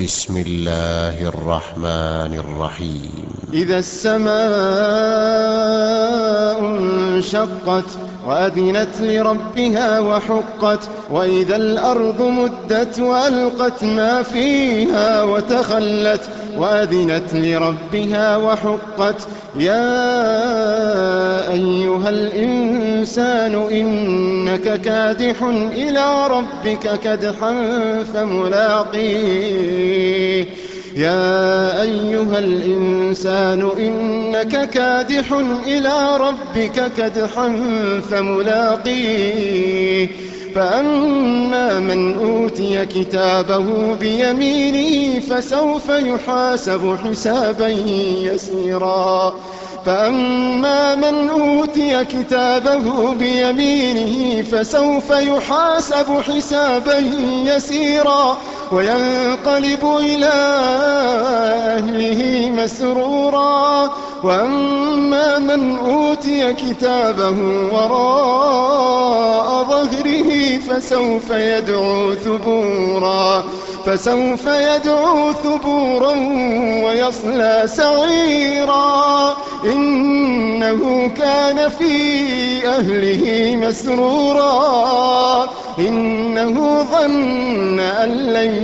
بسم الله الرحمن الرحيم. إذا السماء انشقت وأذنت لربها وحقت وإذا الأرض مدت وألقت ما فيها وتخلت وأذنت لربها وحقت يا أيها الإنسان إنك كادح إلى ربك كدحا فملاقيه يا أيها الإنسان إنك كادح إلى ربك كدحا فملاقيه فأما من أوتي كتابه بيمينه فسوف يحاسب حسابا يسيرا فأما من أوتي كتابه بيمينه فسوف يحاسب حسابا يسيرا وينقلب إلى أهله مسرورا وأما من أوتي كتابه وراء ظهره فسوف يدعو ثبورا ويصلى سعيرا إنه كان في أهله مسرورا إنه ظن أن لن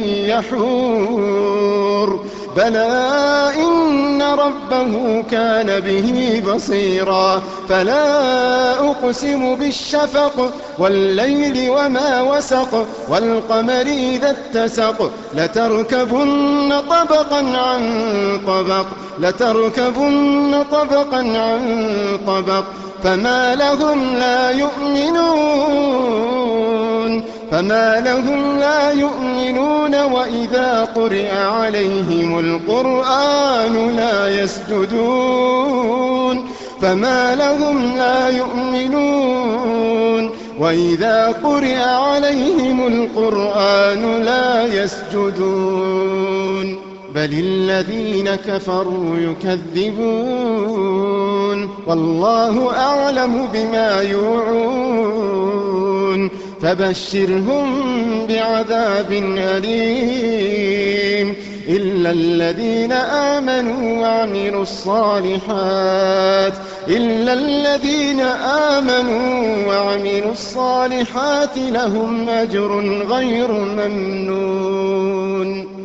يحور بلى إن ربه كان به بصيرا فلا أقسم بالشفق والليل وما وسق والقمر إذا اتسق لتركبن طبقا عن طبق فما لهم لا يؤمنون وإذا قرئ عليهم القرآن لا يسجدون فما لهم لا يؤمنون وإذا قرئ عليهم القرآن لا يسجدون بل الذين كفروا يكذبون والله أعلم بما يوعون فبشرهم بعذاب أليم إلا الذين آمنوا وعملوا الصالحات لهم أجر غير ممنون.